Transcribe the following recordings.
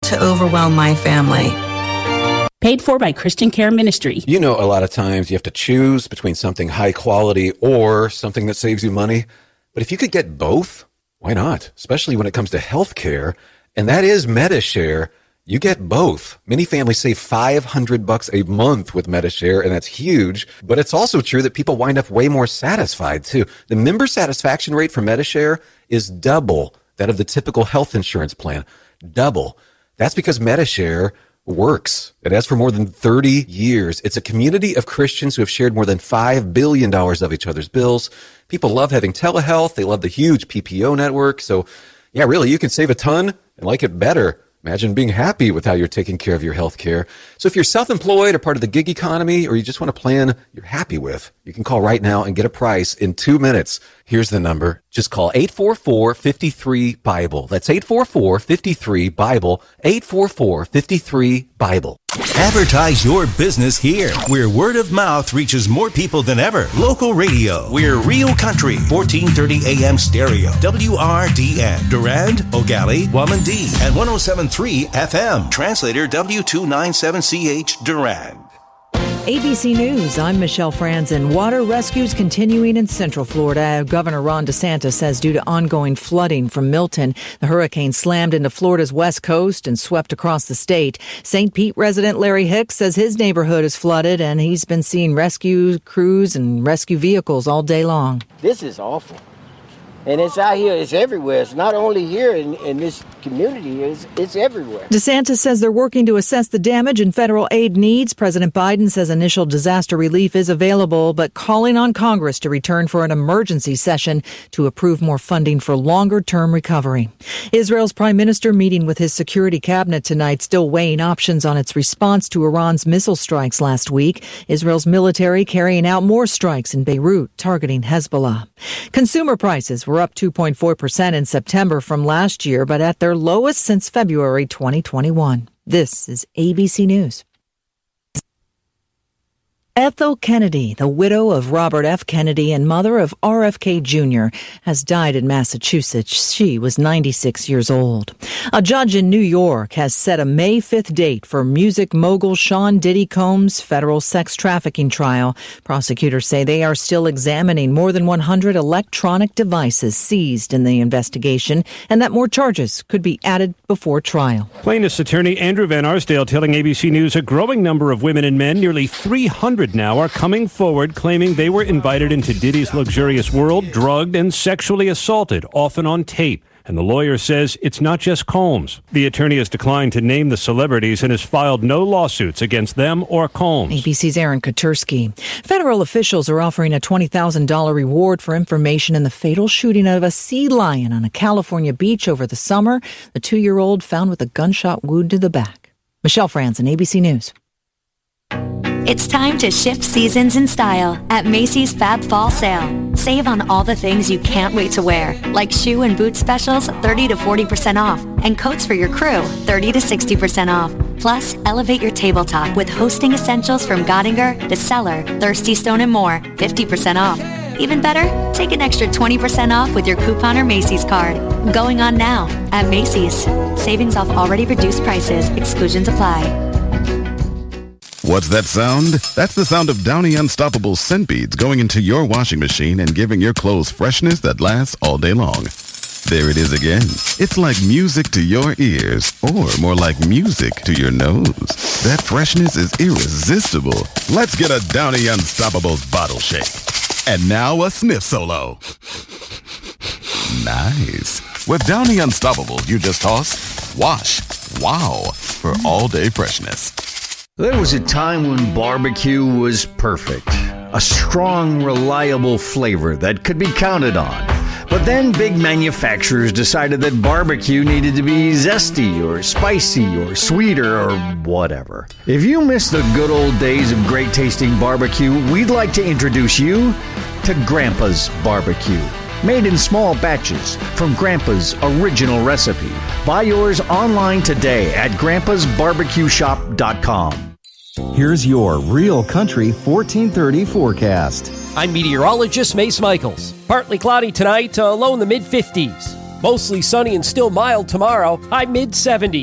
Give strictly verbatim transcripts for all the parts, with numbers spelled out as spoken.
to overwhelm my family. Paid for by Christian Care Ministry. You know, a lot of times you have to choose between something high quality or something that saves you money. But if you could get both, why not? Especially when it comes to health care. And that is MediShare. You get both. Many families save five hundred bucks a month with MediShare, and that's huge. But it's also true that people wind up way more satisfied, too. The member satisfaction rate for MediShare is double that of the typical health insurance plan. Double. That's because MediShare works. It has for more than thirty years. It's a community of Christians who have shared more than five billion dollars of each other's bills. People love having telehealth. They love the huge P P O network. So, yeah, really, you can save a ton and like it better. Imagine being happy with how you're taking care of your health care. So if you're self-employed or part of the gig economy, or you just want a plan you're happy with, you can call right now and get a price in two minutes. Here's the number. Just call eight four four, five three, BIBLE. That's eight four four, five three, BIBLE. eight four four, five three, BIBLE. Advertise your business here, where word of mouth reaches more people than ever. Local radio. We're Real Country, fourteen thirty A M stereo. W R D N. Durand, Ogali, Wamandee, and one oh seven point three F M. Translator W two ninety-seven C H, Durand. A B C News, I'm Michelle Franzen. Water rescues continuing in Central Florida. Governor Ron DeSantis says due to ongoing flooding from Milton, the hurricane slammed into Florida's west coast and swept across the state. Saint Pete resident Larry Hicks says his neighborhood is flooded, and he's been seeing rescue crews and rescue vehicles all day long. This is awful. And it's out here, it's everywhere. It's not only here in, in this community, it's, it's everywhere. DeSantis says they're working to assess the damage and federal aid needs. President Biden says initial disaster relief is available, but calling on Congress to return for an emergency session to approve more funding for longer-term recovery. Israel's prime minister meeting with his security cabinet tonight, still weighing options on its response to Iran's missile strikes last week. Israel's military carrying out more strikes in Beirut, targeting Hezbollah. Consumer prices were up two point four percent in September from last year, but at their lowest since February twenty twenty-one. This is A B C News. Ethel Kennedy, the widow of Robert F. Kennedy and mother of R F K Junior, has died in Massachusetts. She was ninety-six years old. A judge in New York has set a May fifth date for music mogul Sean Diddy Combs' federal sex trafficking trial. Prosecutors say they are still examining more than one hundred electronic devices seized in the investigation, and that more charges could be added before trial. Plaintiff's attorney Andrew Van Arsdale telling A B C News a growing number of women and men, nearly three hundred now, are coming forward claiming they were invited into Diddy's luxurious world, drugged and sexually assaulted, often on tape. And the lawyer says it's not just Combs. The attorney has declined to name the celebrities and has filed no lawsuits against them or Combs. A B C's Aaron Katursky. Federal officials are offering a twenty thousand dollars reward for information in the fatal shooting of a sea lion on a California beach over the summer. The two-year-old found with a gunshot wound to the back. Michelle Franzen, A B C News. It's time to shift seasons in style at Macy's Fab Fall Sale. Save on all the things you can't wait to wear, like shoe and boot specials thirty to forty percent off, and coats for your crew thirty to sixty percent off. Plus, elevate your tabletop with hosting essentials from Gottinger, The Cellar, Thirsty Stone, and more, fifty percent off. Even better, take an extra twenty percent off with your coupon or Macy's card. Going on now at Macy's. Savings off already reduced prices. Exclusions apply. What's that sound? That's the sound of Downy Unstoppable scent beads going into your washing machine and giving your clothes freshness that lasts all day long. There it is again. It's like music to your ears, or more like music to your nose. That freshness is irresistible. Let's get a Downy Unstoppables bottle shake. And now a sniff solo. Nice. With Downy Unstoppables, you just toss, wash, wow, for all-day freshness. There was a time when barbecue was perfect. A strong, reliable flavor that could be counted on. But then big manufacturers decided that barbecue needed to be zesty or spicy or sweeter or whatever. If you miss the good old days of great tasting barbecue, we'd like to introduce you to Grandpa's Barbecue. Made in small batches from Grandpa's original recipe. Buy yours online today at grandpas barbecue shop dot com. Here's your Real Country fourteen thirty forecast. I'm meteorologist Mace Michaels. Partly cloudy tonight, uh, low in the mid fifties. Mostly sunny and still mild tomorrow, high mid seventies.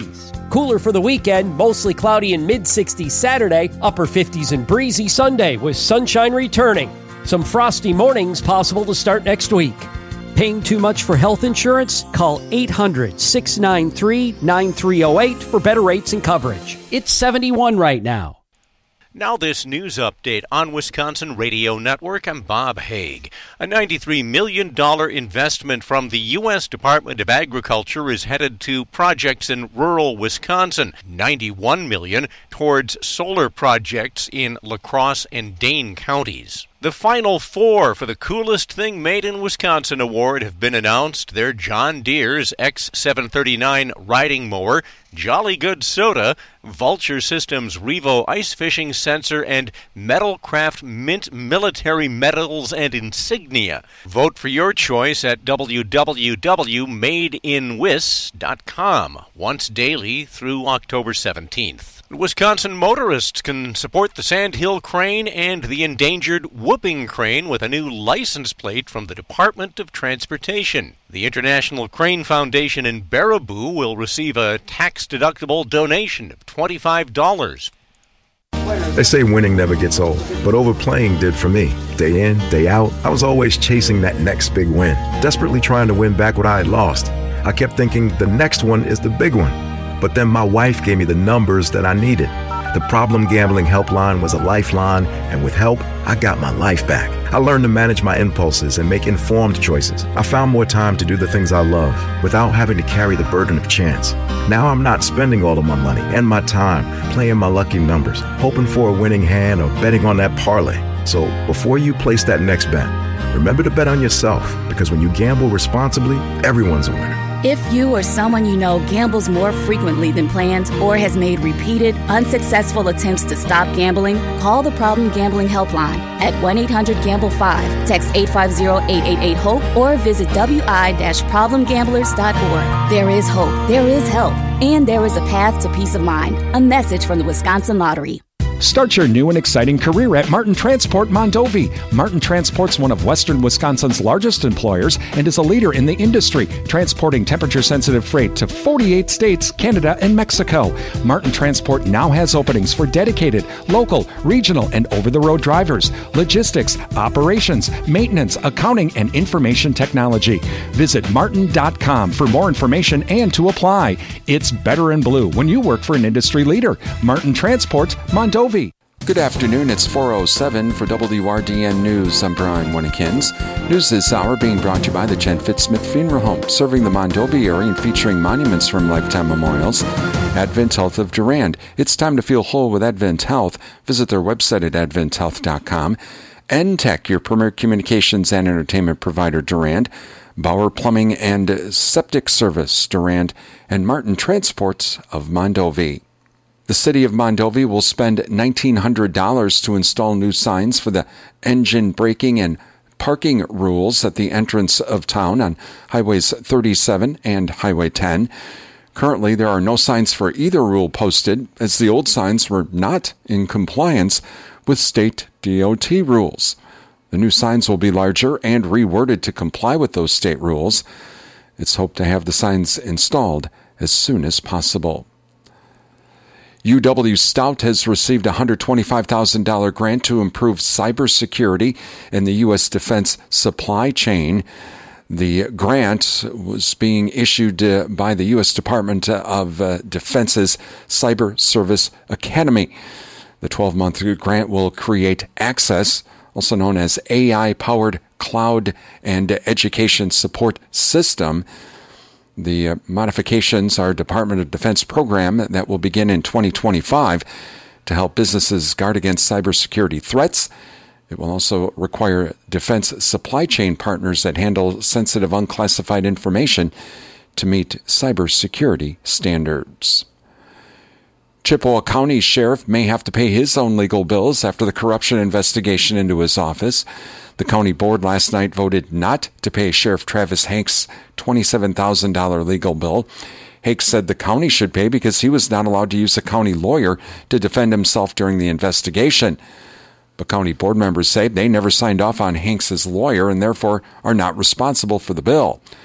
Cooler for the weekend, mostly cloudy and mid-sixties Saturday, upper fifties and breezy Sunday with sunshine returning. Some frosty mornings possible to start next week. Paying too much for health insurance? Call eight hundred, six nine three, nine three zero eight for better rates and coverage. It's seventy-one right now. Now this news update on Wisconsin Radio Network. I'm Bob Haig. A ninety-three million dollars investment from the U S Department of Agriculture is headed to projects in rural Wisconsin. ninety-one million dollars towards solar projects in La Crosse and Dane counties. The final four for the Coolest Thing Made in Wisconsin award have been announced. They're John Deere's X seven thirty-nine riding mower, Jolly Good Soda, Vulture Systems Revo ice fishing sensor, and Metalcraft Mint military medals and insignia. Vote for your choice at w w w dot made in wis dot com, once daily through October seventeenth. Wisconsin motorists can support the Sandhill Crane and the endangered Whooping Crane with a new license plate from the Department of Transportation. The International Crane Foundation in Baraboo will receive a tax-deductible donation of twenty-five dollars. They say winning never gets old, but overplaying did for me. Day in, day out, I was always chasing that next big win, desperately trying to win back what I had lost. I kept thinking the next one is the big one. But then my wife gave me the numbers that I needed. The Problem Gambling Helpline was a lifeline, and with help, I got my life back. I learned to manage my impulses and make informed choices. I found more time to do the things I love without having to carry the burden of chance. Now I'm not spending all of my money and my time playing my lucky numbers, hoping for a winning hand or betting on that parlay. So before you place that next bet, remember to bet on yourself, because when you gamble responsibly, everyone's a winner. If you or someone you know gambles more frequently than planned or has made repeated, unsuccessful attempts to stop gambling, call the Problem Gambling Helpline at one eight hundred gamble five, text eight five zero, eight eight eight, HOPE, or visit w i dash problem gamblers dot org. There is hope, there is help, and there is a path to peace of mind. A message from the Wisconsin Lottery. Start your new and exciting career at Martin Transport Mondovi. Martin Transport's one of Western Wisconsin's largest employers and is a leader in the industry, transporting temperature-sensitive freight to forty-eight states, Canada, and Mexico. Martin Transport now has openings for dedicated, local, regional, and over-the-road drivers, logistics, operations, maintenance, accounting, and information technology. Visit martin dot com for more information and to apply. It's better in blue when you work for an industry leader. Martin Transport Mondovi. Good afternoon, it's four oh seven for W R D N News. I'm Brian Winnekins. News this hour being brought to you by the Jen Fitzsmith Funeral Home, serving the Mondovi area and featuring monuments from Lifetime Memorials. Advent Health of Durand. It's time to feel whole with Advent Health. Visit their website at advent health dot com. N Tech, your premier communications and entertainment provider, Durand. Bauer Plumbing and Septic Service, Durand. And Martin Transports of Mondovi. The city of Mondovi will spend nineteen hundred dollars to install new signs for the engine braking and parking rules at the entrance of town on Highways thirty-seven and Highway ten. Currently, there are no signs for either rule posted, as the old signs were not in compliance with state D O T rules. The new signs will be larger and reworded to comply with those state rules. It's hoped to have the signs installed as soon as possible. U W Stout has received a one hundred twenty-five thousand dollars grant to improve cybersecurity in the U S defense supply chain. The grant was being issued uh, by the U S Department of uh, Defense's Cyber Service Academy. The twelve-month grant will create Access, also known as A I-powered cloud and education support system. The uh, modifications are a Department of Defense program that will begin in twenty twenty-five to help businesses guard against cybersecurity threats. It will also require defense supply chain partners that handle sensitive unclassified information to meet cybersecurity standards. Chippewa County Sheriff may have to pay his own legal bills after the corruption investigation into his office. The county board last night voted not to pay Sheriff Travis Hanks' twenty-seven thousand dollars legal bill. Hanks said the county should pay because he was not allowed to use a county lawyer to defend himself during the investigation. But county board members say they never signed off on Hanks' lawyer and therefore are not responsible for the bill.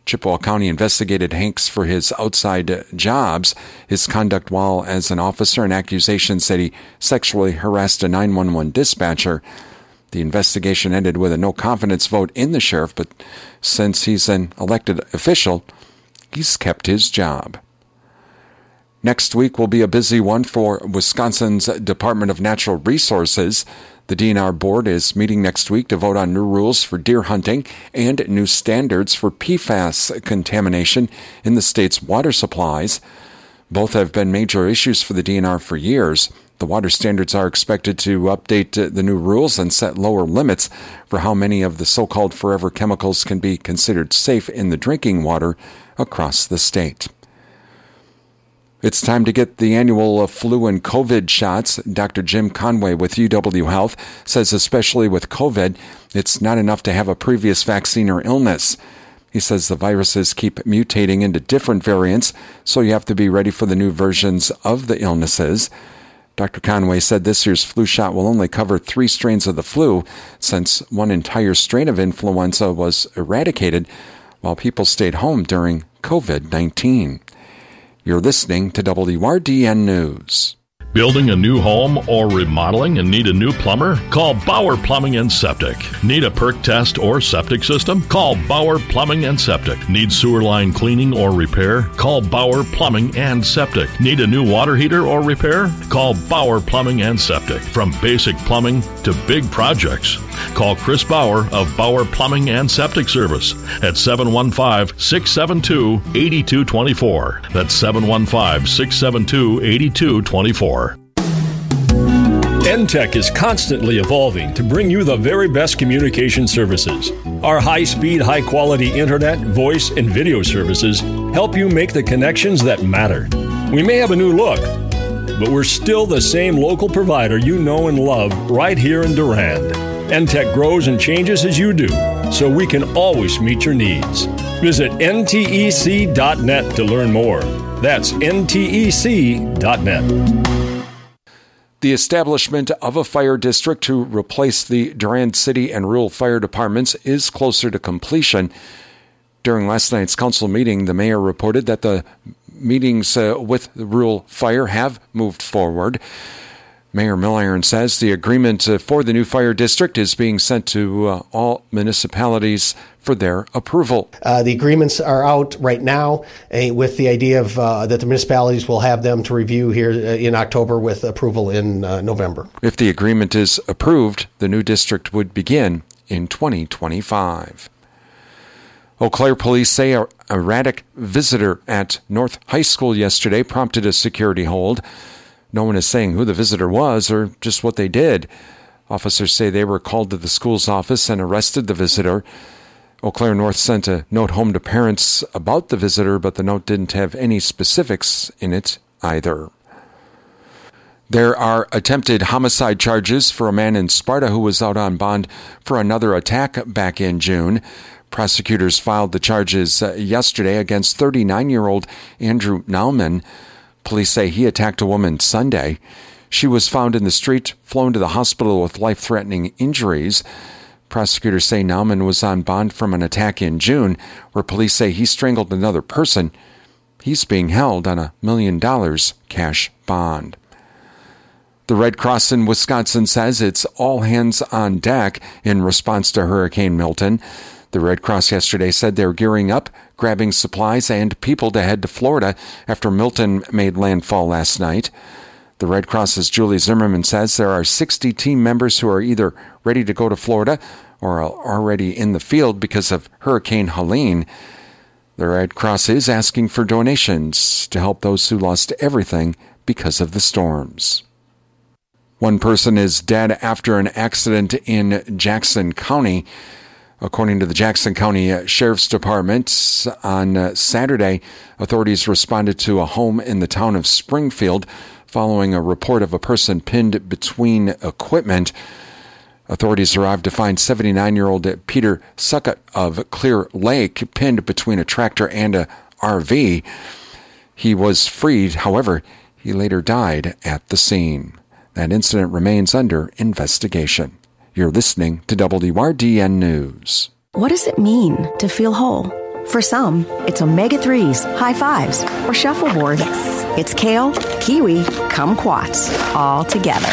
Chippewa County investigated Hanks for his outside jobs, his conduct while as an officer, and accusations that he sexually harassed a nine one one dispatcher. The investigation ended with a no-confidence vote in the sheriff, but since he's an elected official, he's kept his job. Next week will be a busy one for Wisconsin's Department of Natural Resources. The D N R board is meeting next week to vote on new rules for deer hunting and new standards for P FAS contamination in the state's water supplies. Both have been major issues for the D N R for years. The water standards are expected to update the new rules and set lower limits for how many of the so-called forever chemicals can be considered safe in the drinking water across the state. It's time to get the annual flu and COVID shots. Doctor Jim Conway with U W Health says especially with COVID, it's not enough to have a previous vaccine or illness. He says the viruses keep mutating into different variants, so you have to be ready for the new versions of the illnesses. Doctor Conway said this year's flu shot will only cover three strains of the flu, since one entire strain of influenza was eradicated while people stayed home during COVID nineteen. You're listening to W R D N News. Building a new home or remodeling and need a new plumber? Call Bauer Plumbing and Septic. Need a perk test or septic system? Call Bauer Plumbing and Septic. Need sewer line cleaning or repair? Call Bauer Plumbing and Septic. Need a new water heater or repair? Call Bauer Plumbing and Septic. From basic plumbing to big projects. Call Chris Bauer of Bauer Plumbing and Septic Service at seven one five, six seven two, eight two two four. That's seven one five, six seven two, eight two two four. N Tech is constantly evolving to bring you the very best communication services. Our high-speed, high-quality internet, voice, and video services help you make the connections that matter. We may have a new look, but we're still the same local provider you know and love right here in Durand. N Tech grows and changes as you do, so we can always meet your needs. Visit N T E C dot net to learn more. That's N T E C dot net. The establishment of a fire district to replace the Durand City and rural fire departments is closer to completion. During last night's council meeting, the mayor reported that the meetings uh, with the rural fire have moved forward. Mayor Milliron says the agreement uh, for the new fire district is being sent to uh, all municipalities for their approval. Uh, the agreements are out right now uh, with the idea of uh, that the municipalities will have them to review here in October with approval in uh, November. If the agreement is approved, the new district would begin in twenty twenty-five. Eau Claire police say an erratic visitor at North High School yesterday prompted a security hold. No one is saying who the visitor was or just what they did. Officers say they were called to the school's office and arrested the visitor. Eau Claire North sent a note home to parents about the visitor, but the note didn't have any specifics in it either. There are attempted homicide charges for a man in Sparta who was out on bond for another attack back in June. Prosecutors filed the charges yesterday against thirty-nine-year-old Andrew Nauman. Police say he attacked a woman Sunday. She was found in the street, flown to the hospital with life-threatening injuries. Prosecutors say Nauman was on bond from an attack in June, where police say he strangled another person. He's being held on a million dollars cash bond. The Red Cross in Wisconsin says it's all hands on deck in response to Hurricane Milton. The Red Cross yesterday said they're gearing up, grabbing supplies and people to head to Florida after Milton made landfall last night. The Red Cross's Julie Zimmerman says there are sixty team members who are either ready to go to Florida or are already in the field because of Hurricane Helene. The Red Cross is asking for donations to help those who lost everything because of the storms. One person is dead after an accident in Jackson County. According to the Jackson County Sheriff's Department, on Saturday, authorities responded to a home in the town of Springfield following a report of a person pinned between equipment. Authorities arrived to find seventy-nine-year-old Peter Suckett of Clear Lake pinned between a tractor and a R V. He was freed, however, he later died at the scene. That incident remains under investigation. You're listening to W R D N News. What does it mean to feel whole? For some, it's omega threes, high fives, or shuffleboard. Yes. It's kale, kiwi, kumquats, all together.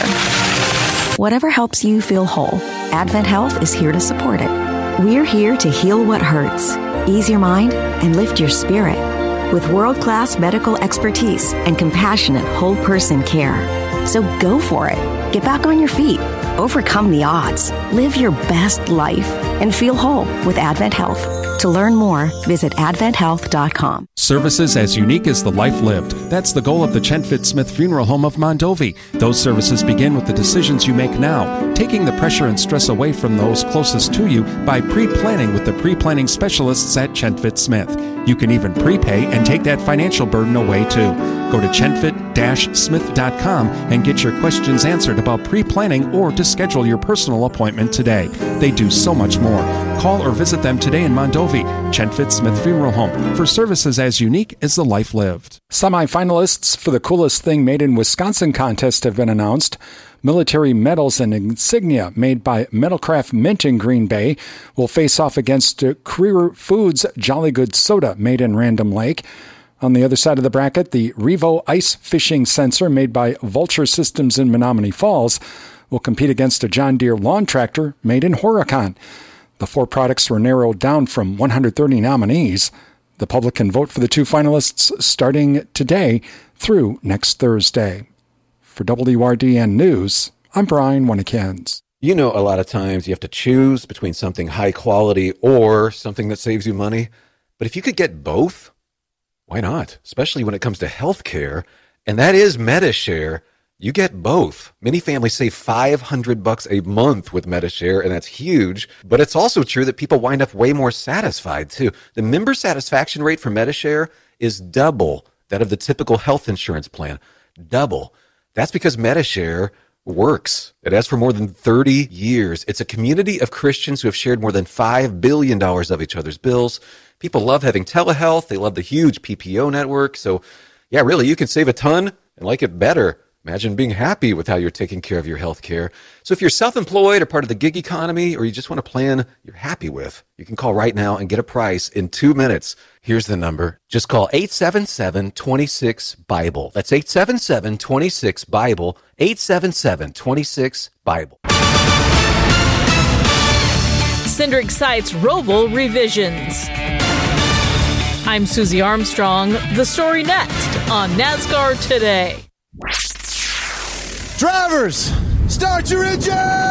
Whatever helps you feel whole, Advent Health is here to support it. We're here to heal what hurts, ease your mind, and lift your spirit with world-class medical expertise and compassionate whole-person care. So go for it. Get back on your feet. Overcome the odds. Live your best life and feel whole with Advent Health. To learn more, visit advent health dot com. Services as unique as the life lived. That's the goal of the Chenfit Smith Funeral Home of Mondovi. Those services begin with the decisions you make now, taking the pressure and stress away from those closest to you by pre-planning with the pre-planning specialists at Chenfit Smith. You can even prepay and take that financial burden away too. Go to chenfit dash smith dot com and get your questions answered about pre-planning or to schedule your personal appointment today. They do so much more. Call or visit them today in Mondovi, Chenfit Smith Funeral Home, for services as unique as the life lived. Semi-finalists for the Coolest Thing Made in Wisconsin contest have been announced. Military medals and insignia made by Metalcraft Mint in Green Bay will face off against Career Foods Jolly Good Soda made in Random Lake. On the other side of the bracket, the Revo ice fishing sensor made by Vulture Systems in Menominee Falls will compete against a John Deere lawn tractor made in Horicon. The four products were narrowed down from one hundred thirty nominees. The public can vote for the two finalists starting today through next Thursday. For W R D N News, I'm Brian Winnikins. You know, a lot of times you have to choose between something high quality or something that saves you money. But if you could get both, why not? Especially when it comes to health care. And that is MediShare. You get both. Many families save five hundred bucks a month with MediShare, and that's huge. But it's also true that people wind up way more satisfied, too. The member satisfaction rate for MediShare is double that of the typical health insurance plan. Double. That's because MediShare works. It has for more than thirty years. It's a community of Christians who have shared more than five billion dollars of each other's bills. People love having telehealth. They love the huge P P O network. So, yeah, really, you can save a ton and like it better. Imagine being happy with how you're taking care of your health care. So if you're self-employed or part of the gig economy, or you just want a plan you're happy with, you can call right now and get a price in two minutes. Here's the number. Just call eight seven seven, two six, BIBLE. That's eight seven seven, two six, BIBLE. eight seven seven, two six, BIBLE. Cindric cites Roval revisions. I'm Susie Armstrong. The story next on NASCAR Today. Drivers, start your engines!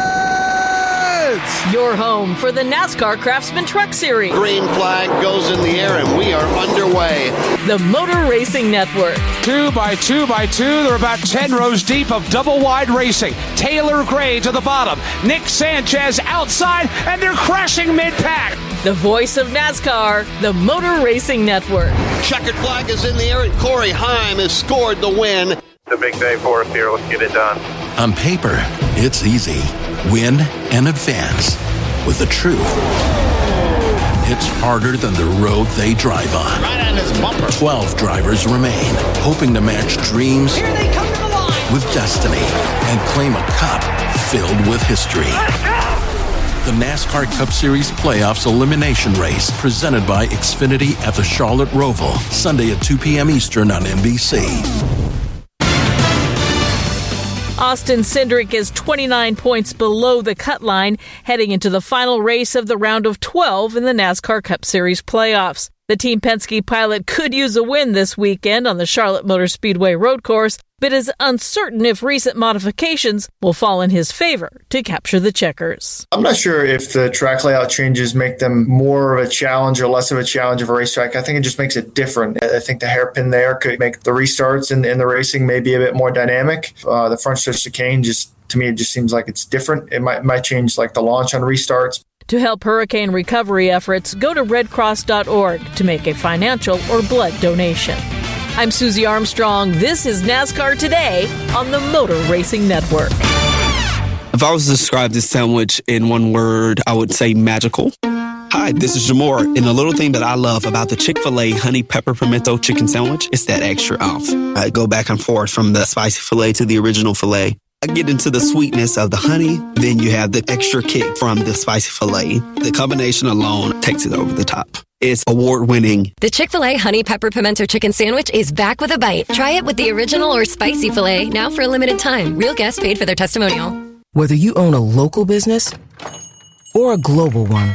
Your home for the NASCAR Craftsman Truck Series. Green flag goes in the air and we are underway. The Motor Racing Network. Two by two by two, they're about ten rows deep of double-wide racing. Taylor Gray to the bottom, Nick Sanchez outside, and they're crashing mid-pack. The voice of NASCAR, the Motor Racing Network. Checkered flag is in the air and Corey Heim has scored the win. It's a big day for us here. Let's get it done. On paper, it's easy. Win and advance. With the truth, it's harder than the road they drive on. Right on his bumper. Twelve drivers remain, hoping to match dreams Here they come to the line. with destiny and claim a cup filled with history. The NASCAR Cup Series Playoffs Elimination Race, presented by Xfinity at the Charlotte Roval, Sunday at two p.m. Eastern on N B C. Austin Cindric is twenty-nine points below the cut line, heading into the final race of the round of twelve in the NASCAR Cup Series playoffs. The Team Penske pilot could use a win this weekend on the Charlotte Motor Speedway road course, but is uncertain if recent modifications will fall in his favor to capture the checkers. I'm not sure if the track layout changes make them more of a challenge or less of a challenge of a racetrack. I think it just makes it different. I think the hairpin there could make the restarts and, and the racing maybe a bit more dynamic. Uh, the front stretch chicane, just to me, it just seems like it's different. It might, might change like the launch on restarts. To help hurricane recovery efforts, go to red cross dot org to make a financial or blood donation. I'm Susie Armstrong. This is NASCAR Today on the Motor Racing Network. If I was to describe this sandwich in one word, I would say magical. Hi, this is Jamor, and the little thing that I love about the Chick-fil-A honey pepper pimento chicken sandwich is that extra oomph. I go back and forth from the spicy filet to the original filet. I get into the sweetness of the honey, then you have the extra kick from the spicy filet. The combination alone takes it over the top. is award-winning. The Chick-fil-A Honey Pepper Pimento Chicken Sandwich is back with a bite. Try it with the original or spicy filet, now for a limited time. Real guests paid for their testimonial. Whether you own a local business or a global one,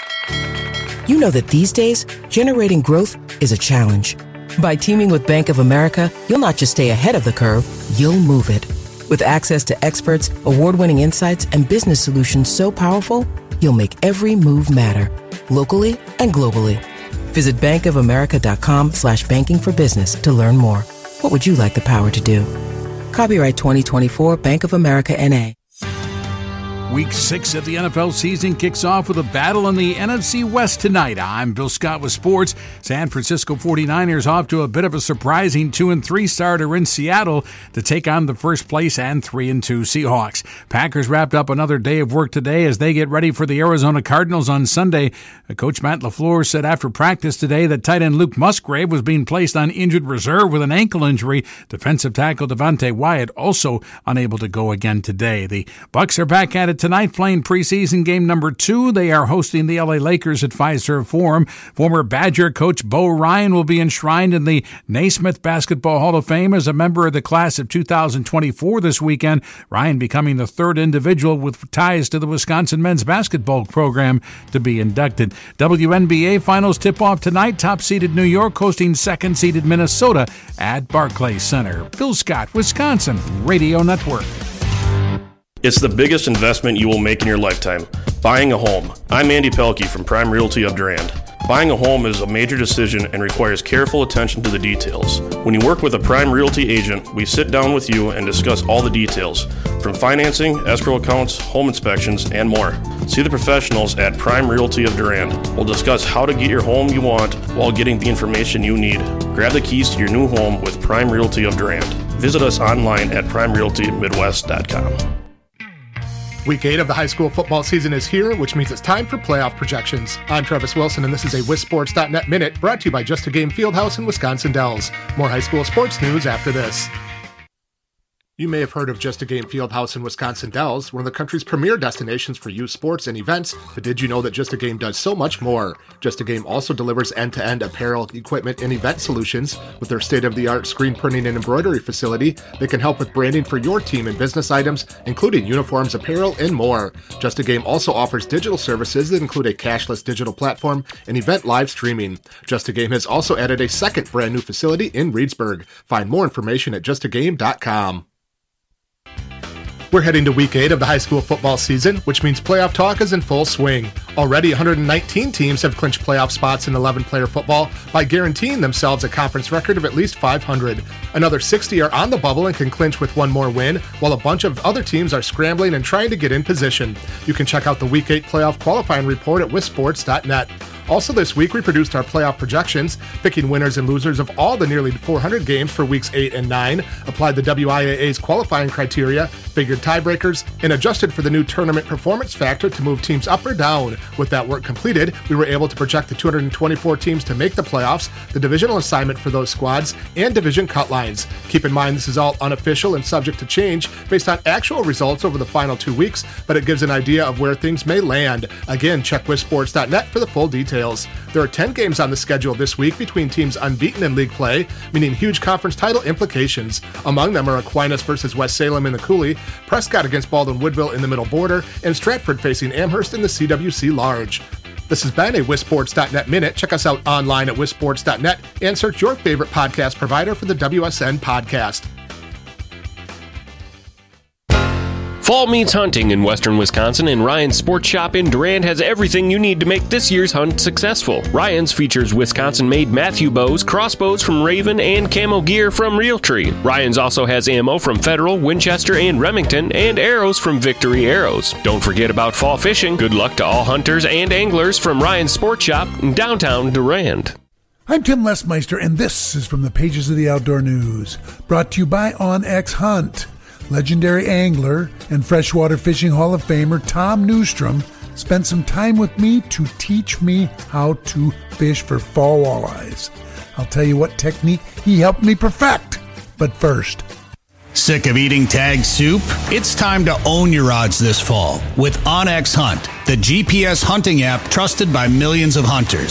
you know that these days, generating growth is a challenge. By teaming with Bank of America, you'll not just stay ahead of the curve, you'll move it. With access to experts, award-winning insights, and business solutions so powerful, you'll make every move matter, locally and globally. Visit bankofamerica.com slash banking for business to learn more. What would you like the power to do? Copyright twenty twenty-four Bank of America N A. Week six of the N F L season kicks off with a battle in the N F C West tonight. I'm Bill Scott with sports. San Francisco forty-niners off to a bit of a surprising two and three starter in Seattle to take on the first place and three and two Seahawks. Packers wrapped up another day of work today as they get ready for the Arizona Cardinals on Sunday. Coach Matt LaFleur said after practice today that tight end Luke Musgrave was being placed on injured reserve with an ankle injury. Defensive tackle Devontae Wyatt also unable to go again today. The Bucs are back at it tonight, playing preseason game number two. They are hosting the L A Lakers at Fiserv Forum. Former Badger coach Bo Ryan will be enshrined in the Naismith Basketball Hall of Fame as a member of the class of two thousand twenty-four this weekend. Ryan becoming the third individual with ties to the Wisconsin men's basketball program to be inducted. W N B A Finals tip-off tonight. Top-seeded New York hosting second-seeded Minnesota at Barclays Center. Bill Scott, Wisconsin Radio Network. It's the biggest investment you will make in your lifetime, buying a home. I'm Andy Pelkey from Prime Realty of Durand. Buying a home is a major decision and requires careful attention to the details. When you work with a Prime Realty agent, we sit down with you and discuss all the details, from financing, escrow accounts, home inspections, and more. See the professionals at Prime Realty of Durand. We'll discuss how to get your home you want while getting the information you need. Grab the keys to your new home with Prime Realty of Durand. Visit us online at prime realty midwest dot com. Week eight of the high school football season is here, which means it's time for playoff projections. I'm Travis Wilson, and this is a Wisports dot net Minute brought to you by Just a Game Fieldhouse in Wisconsin Dells. More high school sports news after this. You may have heard of Just a Game Fieldhouse in Wisconsin Dells, one of the country's premier destinations for youth sports and events, but did you know that Just a Game does so much more? Just a Game also delivers end-to-end apparel, equipment, and event solutions. With their state-of-the-art screen printing and embroidery facility, they can help with branding for your team and business items, including uniforms, apparel, and more. Just a Game also offers digital services that include a cashless digital platform and event live streaming. Just a Game has also added a second brand new facility in Reedsburg. Find more information at just a game dot com. We're heading to week eight of the high school football season, which means playoff talk is in full swing. Already, one hundred nineteen teams have clinched playoff spots in eleven-player football by guaranteeing themselves a conference record of at least five hundred. Another sixty are on the bubble and can clinch with one more win, while a bunch of other teams are scrambling and trying to get in position. You can check out the week eight playoff qualifying report at wisports dot net. Also this week, we produced our playoff projections, picking winners and losers of all the nearly four hundred games for weeks eight and nine, applied the W I A A's qualifying criteria, figured tiebreakers, and adjusted for the new tournament performance factor to move teams up or down. With that work completed, we were able to project the two hundred twenty-four teams to make the playoffs, the divisional assignment for those squads, and division cut lines. Keep in mind this is all unofficial and subject to change based on actual results over the final two weeks, but it gives an idea of where things may land. Again, check wisports dot net for the full details. There are ten games on the schedule this week between teams unbeaten in league play, meaning huge conference title implications. Among them are Aquinas versus West Salem in the Cooley, Prescott against Baldwin Woodville in the Middle Border, and Stratford facing Amherst in the C W C Large. This has been a wisports dot net Minute. Check us out online at wisports dot net and search your favorite podcast provider for the W S N podcast. Fall means hunting in western Wisconsin, and Ryan's Sports Shop in Durand has everything you need to make this year's hunt successful. Ryan's features Wisconsin-made Matthew bows, crossbows from Raven, and camo gear from Realtree. Ryan's also has ammo from Federal, Winchester, and Remington, and arrows from Victory Arrows. Don't forget about fall fishing. Good luck to all hunters and anglers from Ryan's Sports Shop in downtown Durand. I'm Tim Lesmeister, and this is from the pages of the Outdoor News, brought to you by OnX Hunt. Legendary angler and freshwater fishing Hall of Famer Tom Newstrom spent some time with me to teach me how to fish for fall walleyes. I'll tell you what technique he helped me perfect. But first, sick of eating tag soup? It's time to own your odds this fall with OnX Hunt, the G P S hunting app trusted by millions of hunters.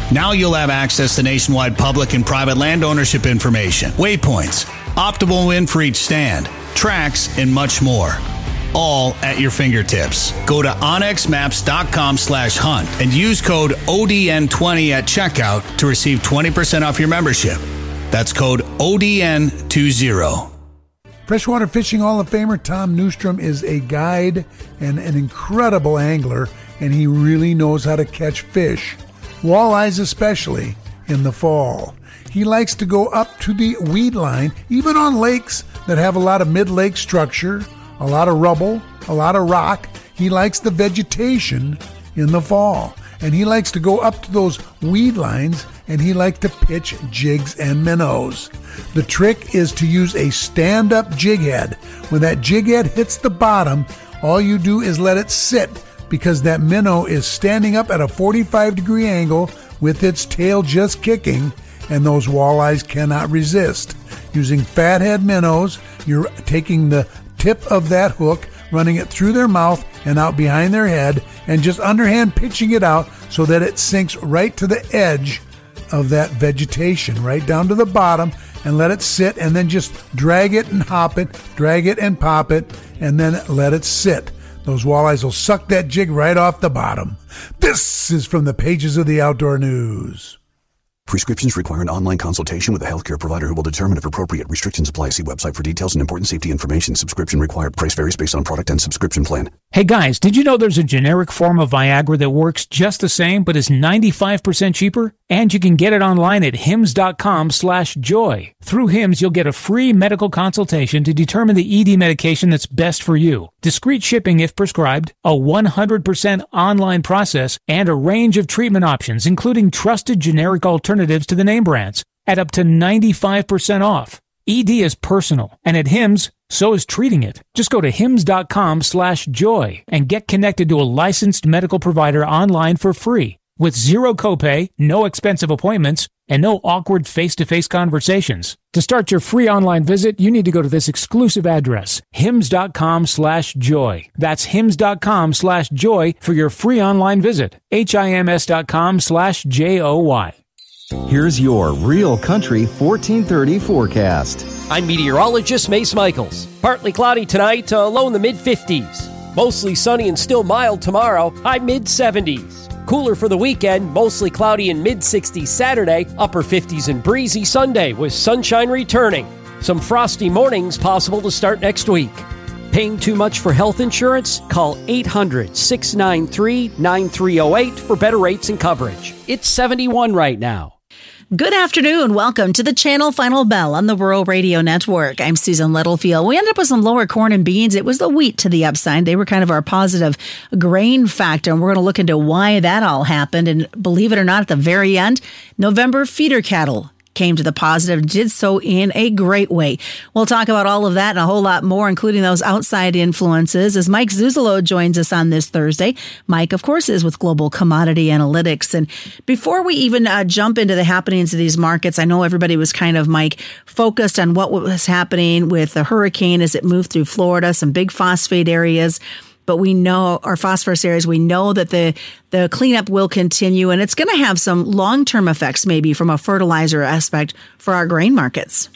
Now you'll have access to nationwide public and private land ownership information, waypoints, optimal wind for each stand, tracks, and much more. All at your fingertips. Go to onexmaps.com slash hunt and use code O D N twenty at checkout to receive twenty percent off your membership. That's code O D N twenty. Freshwater Fishing Hall of Famer Tom Newstrom is a guide and an incredible angler, and he really knows how to catch fish, walleyes especially, in the fall. He likes to go up to the weed line, even on lakes that have a lot of mid-lake structure, a lot of rubble, a lot of rock. He likes the vegetation in the fall. And he likes to go up to those weed lines, and he likes to pitch jigs and minnows. The trick is to use a stand-up jig head. When that jig head hits the bottom, all you do is let it sit, because that minnow is standing up at a forty-five degree angle with its tail just kicking, and those walleyes cannot resist. Using fathead minnows, you're taking the tip of that hook, running it through their mouth and out behind their head, and just underhand pitching it out so that it sinks right to the edge of that vegetation, right down to the bottom, and let it sit, and then just drag it and hop it, drag it and pop it, and then let it sit. Those walleyes will suck that jig right off the bottom. This is from the pages of the Outdoor News. Prescriptions require an online consultation with a healthcare provider who will determine if appropriate. Restrictions apply. See website for details and important safety information. Subscription required. Price varies based on product and subscription plan. Hey guys, did you know there's a generic form of Viagra that works just the same but is ninety-five percent cheaper? And you can get it online at hims.com slash joy. Through Hims, you'll get a free medical consultation to determine the E D medication that's best for you. Discreet shipping if prescribed, a one hundred percent online process, and a range of treatment options, including trusted generic alternatives to the name brands, at up to ninety-five percent off. E D is personal, and at Hims, so is treating it. Just go to hims.com slash joy and get connected to a licensed medical provider online for free, with zero copay, no expensive appointments, and no awkward face-to-face conversations. To start your free online visit, you need to go to this exclusive address, hims.com slash joy. That's hims.com slash joy for your free online visit, hims.com slash J-O-Y. Here's your Real Country fourteen thirty forecast. I'm meteorologist Mace Michaels. Partly cloudy tonight, uh, low in the mid-fifties. Mostly sunny and still mild tomorrow, high mid-seventies. Cooler for the weekend, mostly cloudy and mid-sixties Saturday, upper fifties and breezy Sunday with sunshine returning. Some frosty mornings possible to start next week. Paying too much for health insurance? Call eight hundred, six nine three, nine three zero eight for better rates and coverage. It's seventy-one right now. Good afternoon. Welcome to the Channel Final Bell on the Rural Radio Network. I'm Susan Littlefield. We ended up with some lower corn and beans. It was the wheat to the upside. They were kind of our positive grain factor, and we're going to look into why that all happened. And believe it or not, at the very end, November feeder cattle came to the positive, did so in a great way. We'll talk about all of that and a whole lot more, including those outside influences, as Mike Zuzolo joins us on this Thursday. Mike, of course, is with Global Commodity Analytics. And before we even uh, jump into the happenings of these markets, I know everybody was kind of, Mike, focused on what was happening with the hurricane as it moved through Florida, some big phosphate areas. But we know, our phosphorus areas, we know that the, the cleanup will continue, and it's going to have some long-term effects maybe from a fertilizer aspect for our grain markets.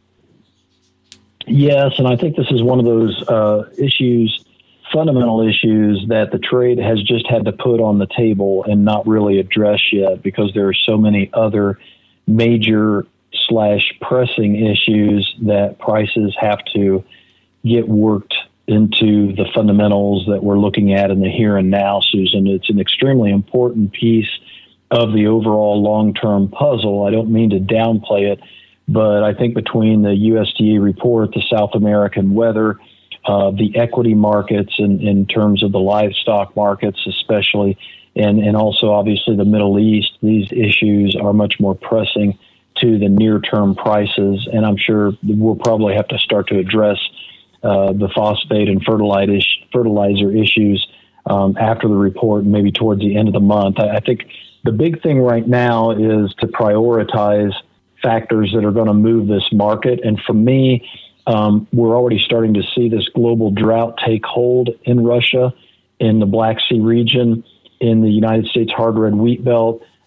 Yes, and I think this is one of those uh, issues, fundamental issues, that the trade has just had to put on the table and not really address yet, because there are so many other major slash pressing issues that prices have to get worked into the fundamentals that we're looking at in the here and now, Susan. It's an extremely important piece of the overall long-term puzzle. I don't mean to downplay it, but I think between the U S D A report, the South American weather, uh, the equity markets in, in terms of the livestock markets especially, and, and also obviously the Middle East, these issues are much more pressing to the near-term prices, and I'm sure we'll probably have to start to address Uh, the phosphate and fertilizer issues um, after the report, maybe towards the end of the month. I, I think the big thing right now is to prioritize factors that are going to move this market. And for me, um, we're already starting to see this global drought take hold in Russia, in the Black Sea region, in the United States hard red wheat belt.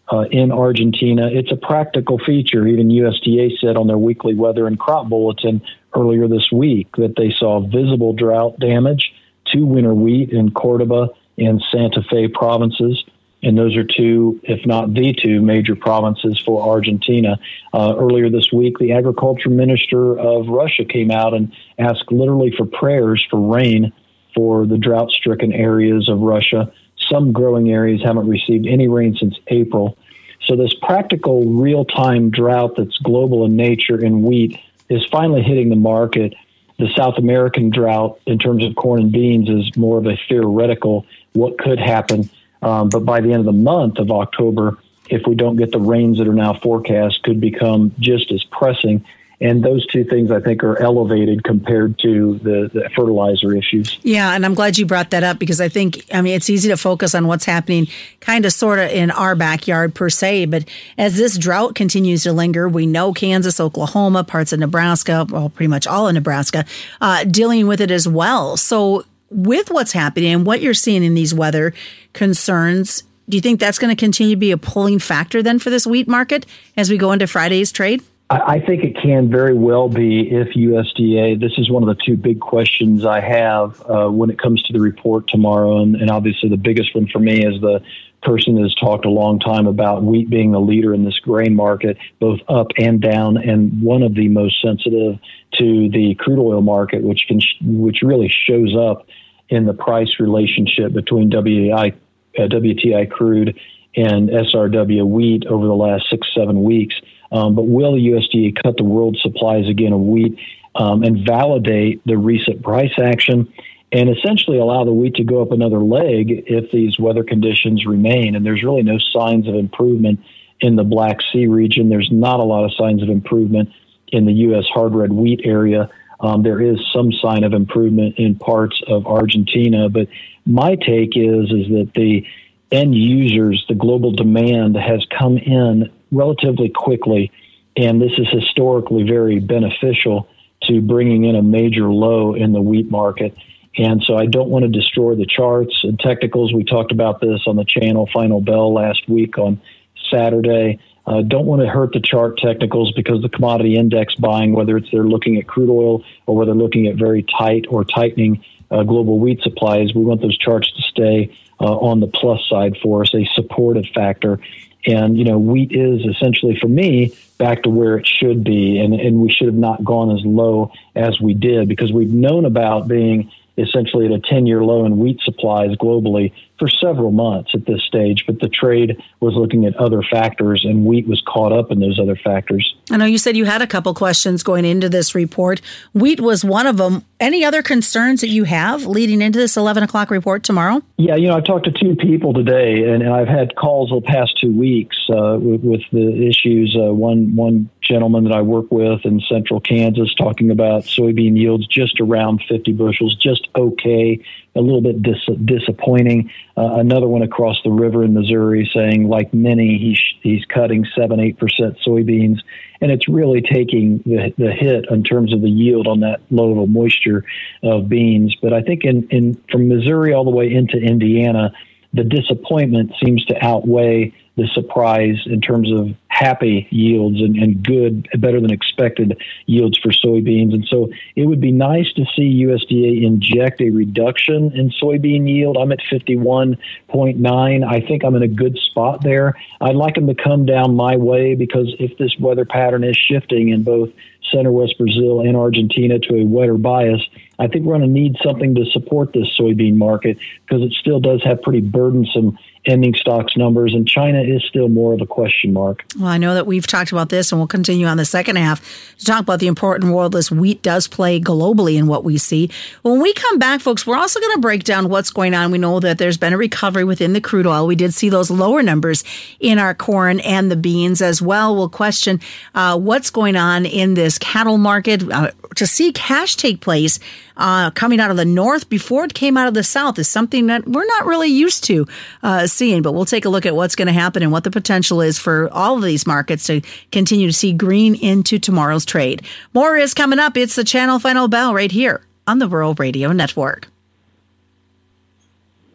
uh, in Argentina. It's a practical feature. Even U S D A said on their weekly weather and crop bulletin earlier this week that they saw visible drought damage to winter wheat in Cordoba and Santa Fe provinces. And those are two, if not the two, major provinces for Argentina. Uh, earlier this week, the agriculture minister of Russia came out and asked literally for prayers for rain for the drought-stricken areas of Russia. Some growing areas haven't received any rain since April. So this practical real-time drought that's global in nature in wheat is finally hitting the market. The South American drought in terms of corn and beans is more of a theoretical what could happen. Um, but by the end of the month of October, if we don't get the rains that are now forecast, could become just as pressing. And those two things, I think, are elevated compared to the, the fertilizer issues. Yeah, and I'm glad you brought that up because I think, I mean, it's easy to focus on what's happening kind of sort of in our backyard per se. But as this drought continues to linger, we know Kansas, Oklahoma, parts of Nebraska, well, pretty much all of Nebraska, uh, dealing with it as well. So with what's happening and what you're seeing in these weather concerns, do you think that's going to continue to be a pulling factor then for this wheat market as we go into Friday's trade? I think it can very well be if U S D A, this is one of the two big questions I have uh, when it comes to the report tomorrow. And, and obviously the biggest one for me is the person has talked a long time about wheat being the leader in this grain market, both up and down, and one of the most sensitive to the crude oil market, which can, which really shows up in the price relationship between W T I, uh, W T I crude and S R W wheat over the last six, seven weeks. Um, but will the U S D A cut the world supplies again of wheat um, and validate the recent price action and essentially allow the wheat to go up another leg if these weather conditions remain? And there's really no signs of improvement in the Black Sea region. There's not a lot of signs of improvement in the U S hard red wheat area. Um, there is some sign of improvement in parts of Argentina, but my take is is that the end users, the global demand has come in relatively quickly, and this is historically very beneficial to bringing in a major low in the wheat market. And so I don't want to destroy the charts and technicals. We talked about this on the channel Final Bell last week on Saturday. Uh, don't want to hurt the chart technicals because the commodity index buying, whether it's they're looking at crude oil or whether they're looking at very tight or tightening uh, global wheat supplies, we want those charts to stay uh, on the plus side for us, a supportive factor. And, you know, wheat is essentially, for me, back to where it should be. And, and we should have not gone as low as we did because we've known about being essentially at a ten-year low in wheat supplies globally for several months at this stage. But the trade was looking at other factors, and wheat was caught up in those other factors. I know you said you had a couple questions going into this report. Wheat was one of them. Any other concerns that you have leading into this eleven o'clock report tomorrow? Yeah, you know, I talked to two people today, and, and I've had calls the past two weeks uh, with, with the issues. Uh, one one gentleman that I work with in central Kansas talking about soybean yields just around fifty bushels, just okay, a little bit dis- disappointing. Uh, another one across the river in Missouri saying, like many, he's, he's cutting seven, eight percent soybeans. And it's really taking the, the hit in terms of the yield on that low level moisture of beans. But I think in, in from Missouri all the way into Indiana, the disappointment seems to outweigh the surprise in terms of happy yields and, and good, better than expected yields for soybeans. And so it would be nice to see U S D A inject a reduction in soybean yield. I'm at fifty-one point nine. I think I'm in a good spot there. I'd like them to come down my way because if this weather pattern is shifting in both center West Brazil and Argentina to a wetter bias, I think we're going to need something to support this soybean market because it still does have pretty burdensome ending stocks numbers, and China is still more of a question mark. Well, I know that we've talked about this, and we'll continue on the second half to talk about the important role this wheat does play globally in what we see. When we come back, folks, we're also going to break down what's going on. We know that there's been a recovery within the crude oil. We did see those lower numbers in our corn and the beans as well. We'll question uh, what's going on in this cattle market. Uh, to see cash take place uh, coming out of the north before it came out of the south is something that we're not really used to uh, seeing. But we'll take a look at what's going to happen and what the potential is for all of these markets to continue to see green into tomorrow's trade. More is coming up. It's the Channel Final Bell right here on the Rural Radio Network.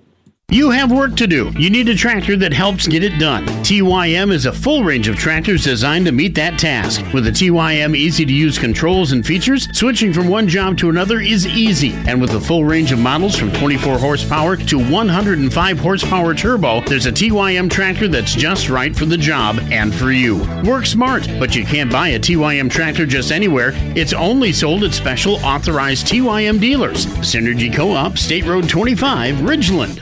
You have work to do. You need a tractor that helps get it done. T Y M is a full range of tractors designed to meet that task. With the T Y M easy-to-use controls and features, switching from one job to another is easy. And with a full range of models from twenty-four horsepower to one hundred five horsepower turbo, there's a T Y M tractor that's just right for the job and for you. Work smart, but you can't buy a T Y M tractor just anywhere. It's only sold at special authorized T Y M dealers. Synergy Co-op, State Road twenty-five, Ridgeland.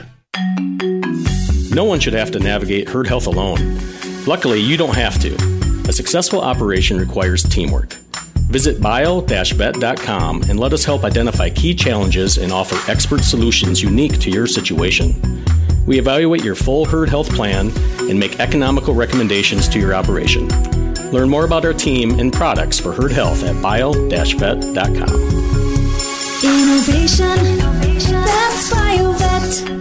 No one should have to navigate herd health alone. Luckily, you don't have to. A successful operation requires teamwork. Visit bio dash vet dot com and let us help identify key challenges and offer expert solutions unique to your situation. We evaluate your full herd health plan and make economical recommendations to your operation. Learn more about our team and products for herd health at bio dash vet dot com. Innovation, that's BioVet.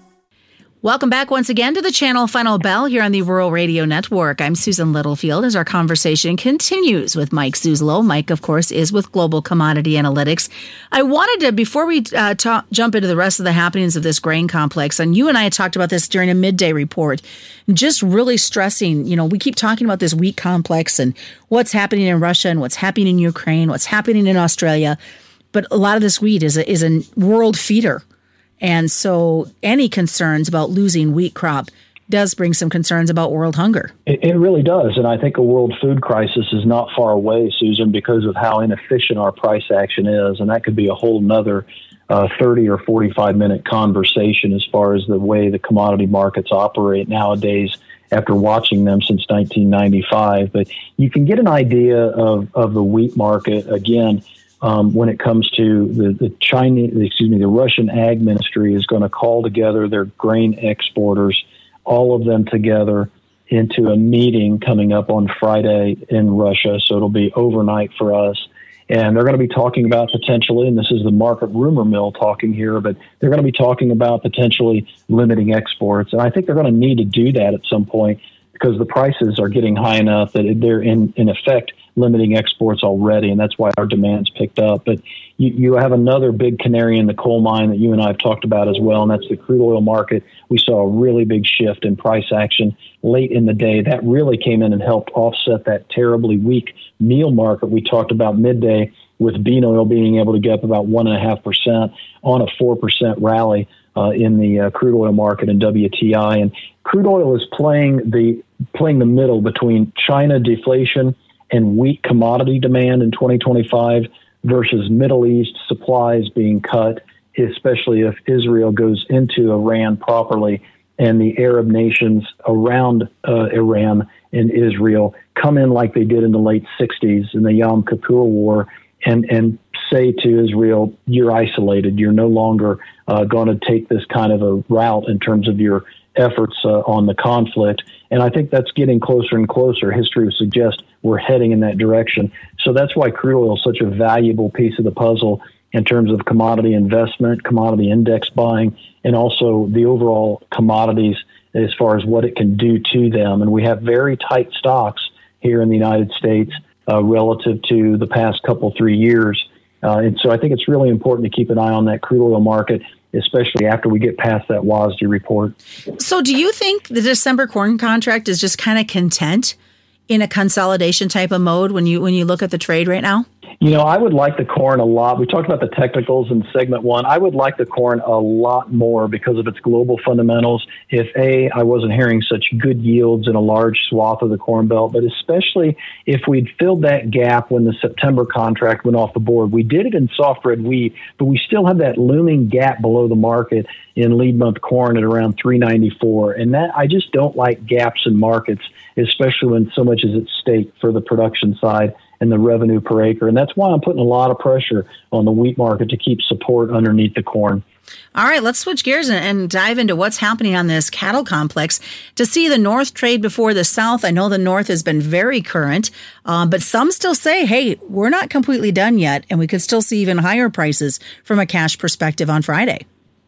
Welcome back once again to the Channel Final Bell here on the Rural Radio Network. I'm Susan Littlefield as our conversation continues with Mike Zuzolo. Mike, of course, is with Global Commodity Analytics. I wanted to, before we uh, talk, jump into the rest of the happenings of this grain complex, and you and I had talked about this during a midday report, just really stressing, you know, we keep talking about this wheat complex and what's happening in Russia and what's happening in Ukraine, what's happening in Australia. But a lot of this wheat is a, is a world feeder. And so any concerns about losing wheat crop does bring some concerns about world hunger. It, it really does. And I think a world food crisis is not far away, Susan, because of how inefficient our price action is. And that could be a whole nother uh, thirty or forty-five minute conversation as far as the way the commodity markets operate nowadays after watching them since nineteen ninety-five. But you can get an idea of, of the wheat market, again, Um, when it comes to the, the Chinese, excuse me, the Russian Ag Ministry is going to call together their grain exporters, all of them together, into a meeting coming up on Friday in Russia. So it'll be overnight for us. And they're going to be talking about potentially, and this is the market rumor mill talking here, but they're going to be talking about potentially limiting exports. And I think they're going to need to do that at some point because the prices are getting high enough that they're in, in effect limiting exports already, and that's why our demand's picked up. But you, you have another big canary in the coal mine that you and I have talked about as well, and that's the crude oil market. We saw a really big shift in price action late in the day. That really came in and helped offset that terribly weak meal market we talked about midday, with bean oil being able to get up about one point five percent on a four percent rally uh, in the uh, crude oil market and W T I. And crude oil is playing the playing the middle between China deflation and wheat commodity demand in twenty twenty-five versus Middle East supplies being cut, especially if Israel goes into Iran properly and the Arab nations around uh, Iran and Israel come in like they did in the late sixties in the Yom Kippur War and, and say to Israel, you're isolated. You're no longer uh, going to take this kind of a route in terms of your efforts uh, on the conflict. And I think that's getting closer and closer. History would suggest we're heading in that direction. So that's why crude oil is such a valuable piece of the puzzle in terms of commodity investment, commodity index buying, and also the overall commodities as far as what it can do to them. And we have very tight stocks here in the United States uh, relative to the past couple, three years. Uh, and so I think it's really important to keep an eye on that crude oil market, especially after we get past that W A S D report. So do you think the December corn contract is just kind of content in a consolidation type of mode when you when you look at the trade right now? You know, I would like the corn a lot. We talked about the technicals in segment one. I would like the corn a lot more because of its global fundamentals. If A, I wasn't hearing such good yields in a large swath of the Corn Belt, but especially if we'd filled that gap when the September contract went off the board. We did it in soft red wheat, but we still have that looming gap below the market in lead month corn at around three ninety-four. And that I just don't like gaps in markets, especially when so much is at stake for the production side and the revenue per acre. And that's why I'm putting a lot of pressure on the wheat market to keep support underneath the corn. All right, let's switch gears and, and dive into what's happening on this cattle complex. To see the North trade before the South, I know the North has been very current, um, but some still say, hey, we're not completely done yet, and we could still see even higher prices from a cash perspective on Friday.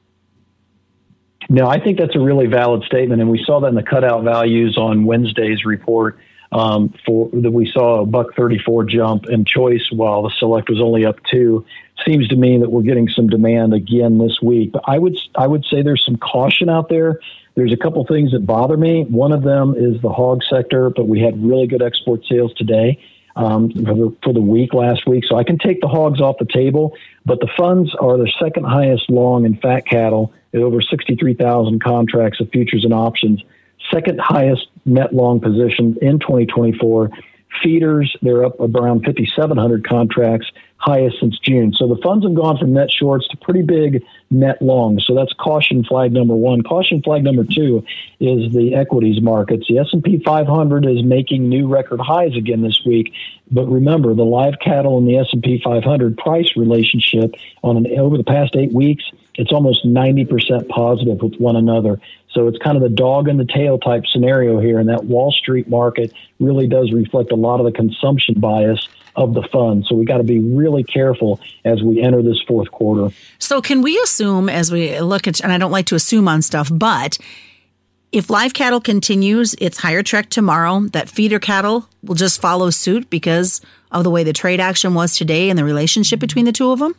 No, I think that's a really valid statement, and we saw that in the cutout values on Wednesday's report. Um, for that, we saw a buck thirty-four jump in choice while the select was only up two. seems to me that we're getting some demand again this week. But I would I would say there's some caution out there. There's a couple things that bother me. One of them is the hog sector, but we had really good export sales today um, for, the, for the week last week. So I can take the hogs off the table, but the funds are the second highest long in fat cattle at over sixty-three thousand contracts of futures and options, second highest net long position in twenty twenty-four. Feeders, they're up around fifty-seven hundred contracts, highest since June. So the funds have gone from net shorts to pretty big net longs. So that's caution flag number one. Caution flag number two is the equities markets. The S and P five hundred is making new record highs again this week. But remember, the live cattle and the S and P five hundred price relationship on an, over the past eight weeks, it's almost ninety percent positive with one another. So it's kind of the dog in the tail type scenario here. And that Wall Street market really does reflect a lot of the consumption bias of the fund. So we got to be really careful as we enter this fourth quarter. So can we assume, as we look at, and I don't like to assume on stuff, but if live cattle continues its higher trek tomorrow, that feeder cattle will just follow suit because of the way the trade action was today and the relationship between the two of them?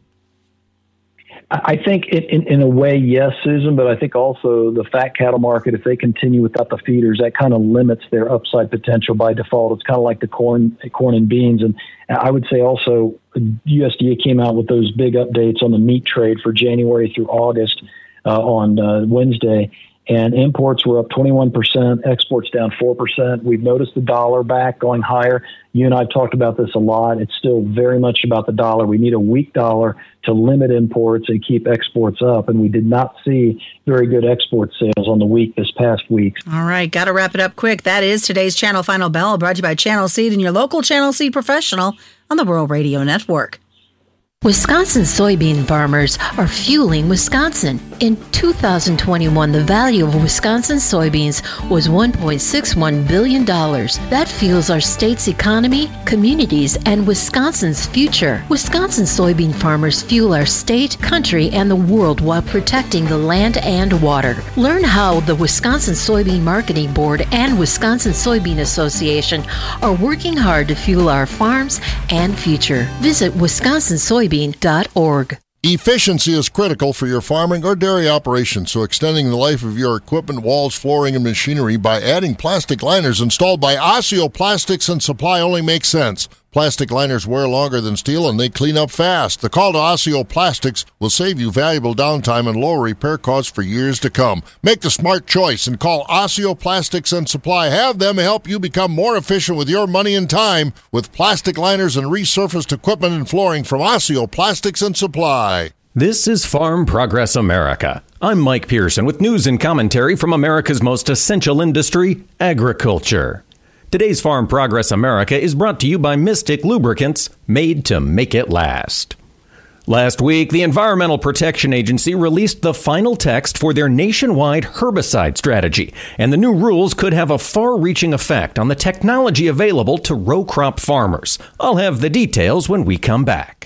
I think in, in, in a way, yes, Susan, but I think also the fat cattle market, if they continue without the feeders, that kind of limits their upside potential by default. It's kind of like the corn, corn and beans. And I would say also U S D A came out with those big updates on the meat trade for January through August uh, on uh, Wednesday. And imports were up twenty-one percent, exports down four percent. We've noticed the dollar back going higher. You and I have talked about this a lot. It's still very much about the dollar. We need a weak dollar to limit imports and keep exports up. And we did not see very good export sales on the week this past week. All right, got to wrap it up quick. That is today's Channel Final Bell, brought to you by Channel Seed and your local Channel Seed professional on the Rural Radio Network. Wisconsin soybean farmers are fueling Wisconsin. In two thousand twenty-one, the value of Wisconsin soybeans was one point six one billion dollars. That fuels our state's economy, communities, and Wisconsin's future. Wisconsin soybean farmers fuel our state, country, and the world while protecting the land and water. Learn how the Wisconsin Soybean Marketing Board and Wisconsin Soybean Association are working hard to fuel our farms and future. Visit Wisconsin Soybean dot org. Efficiency is critical for your farming or dairy operation, so extending the life of your equipment, walls, flooring, and machinery by adding plastic liners installed by Osseo Plastics and Supply only makes sense. Plastic liners wear longer than steel and they clean up fast. The call to Osseo Plastics will save you valuable downtime and lower repair costs for years to come. Make the smart choice and call Osseo Plastics and Supply. Have them help you become more efficient with your money and time with plastic liners and resurfaced equipment and flooring from Osseo Plastics and Supply. This is Farm Progress America. I'm Mike Pearson with news and commentary from America's most essential industry, agriculture. Today's Farm Progress America is brought to you by Mystic Lubricants, made to make it last. Last week, the Environmental Protection Agency released the final text for their nationwide herbicide strategy, and the new rules could have a far-reaching effect on the technology available to row crop farmers. I'll have the details when we come back.